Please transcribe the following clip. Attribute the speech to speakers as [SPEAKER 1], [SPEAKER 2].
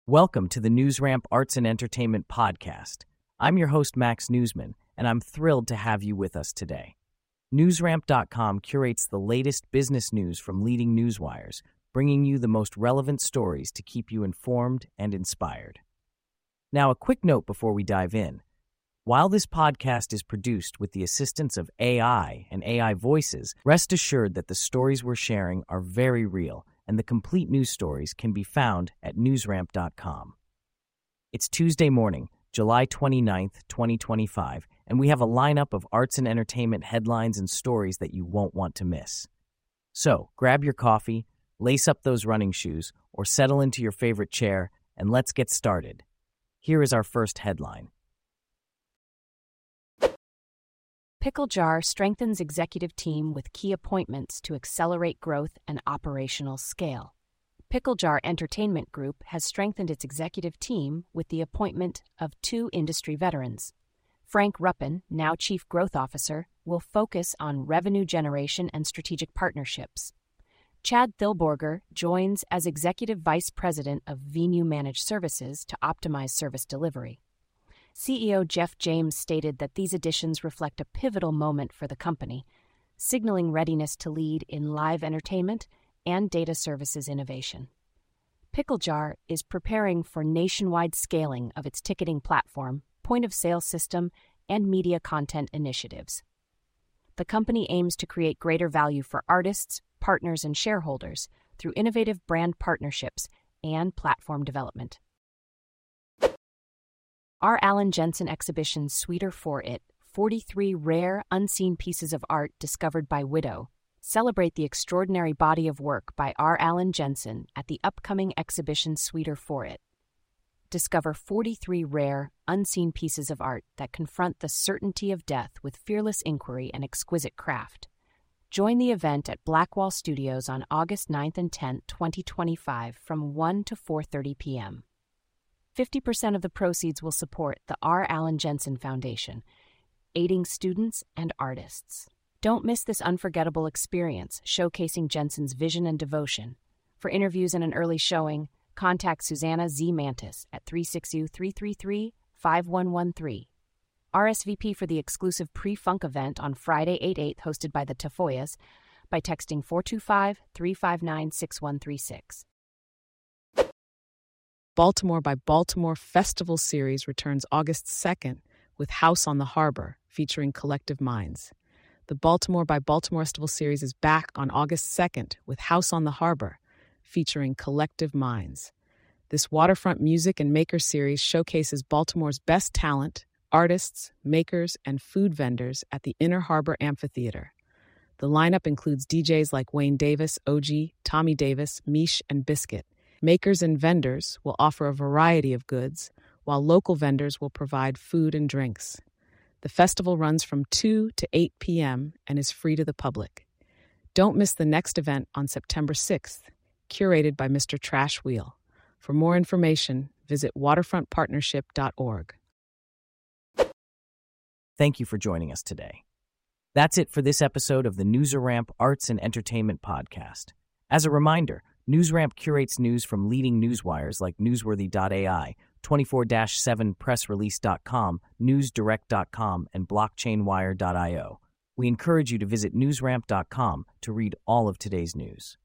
[SPEAKER 1] Welcome to the NewsRamp Arts and Entertainment Podcast. I'm your host, Max Newsman, and I'm thrilled to have you with us today. NewsRamp.com curates the latest business news from leading newswires, bringing you the most relevant stories to keep you informed and inspired. Now, a quick note before we dive in. While this podcast is produced with the assistance of AI and AI voices, rest assured that the stories we're sharing are very real, and the complete news stories can be found at newsramp.com. It's Tuesday morning, July 29th, 2025, and we have a lineup of arts and entertainment headlines and stories that you won't want to miss. So, grab your coffee, lace up those running shoes, or settle into your favorite chair, and let's get started. Here is our first headline.
[SPEAKER 2] Pickle Jar strengthens executive team with key appointments to accelerate growth and operational scale. Pickle Jar Entertainment Group has strengthened its executive team with the appointment of two industry veterans. Frank Ruppin, now Chief Growth Officer, will focus on revenue generation and strategic partnerships. Chad Thilborger joins as Executive Vice President of Venue Managed Services to optimize service delivery. CEO Jeff James stated that these additions reflect a pivotal moment for the company, signaling readiness to lead in live entertainment and data services innovation. Pickle Jar is preparing for nationwide scaling of its ticketing platform, point-of-sale system, and media content initiatives. The company aims to create greater value for artists, partners, and shareholders through innovative brand partnerships and platform development. R. Alan Jensen exhibition Sweeter for It, 43 Rare, Unseen Pieces of Art Discovered by Widow, celebrate the extraordinary body of work by R. Alan Jensen at the upcoming exhibition Sweeter for It. Discover 43 rare, unseen pieces of art that confront the certainty of death with fearless inquiry and exquisite craft. Join the event at Blackwall Studios on August 9th and 10th, 2025 from 1 to 4:30 p.m. 50% of the proceeds will support the R. Alan Jensen Foundation, aiding students and artists. Don't miss this unforgettable experience showcasing Jensen's vision and devotion. For interviews and an early showing, contact Susanna Z. Mantis at 360-333-5113. RSVP for the exclusive pre-funk event on Friday, 8/8, hosted by the Tafoyas, by texting 425-359-6136.
[SPEAKER 3] Baltimore by Baltimore Festival Series returns August 2nd with House on the Harbor, featuring Collective Minds. The Baltimore by Baltimore Festival Series is back on August 2nd with House on the Harbor, featuring Collective Minds. This waterfront music and maker series showcases Baltimore's best talent, artists, makers, and food vendors at the Inner Harbor Amphitheater. The lineup includes DJs like Wayne Davis, OG, Tommy Davis, Mish, and Biscuit. Makers and vendors will offer a variety of goods, while local vendors will provide food and drinks. The festival runs from 2 to 8 p.m. and is free to the public. Don't miss the next event on September 6th, curated by Mr. Trash Wheel. For more information, visit waterfrontpartnership.org.
[SPEAKER 1] Thank you for joining us today. That's it for this episode of the NewsRamp Arts and Entertainment Podcast. As a reminder, NewsRamp curates news from leading newswires like Newsworthy.ai, 24/7pressrelease.com, NewsDirect.com, and BlockchainWire.io. We encourage you to visit NewsRamp.com to read all of today's news.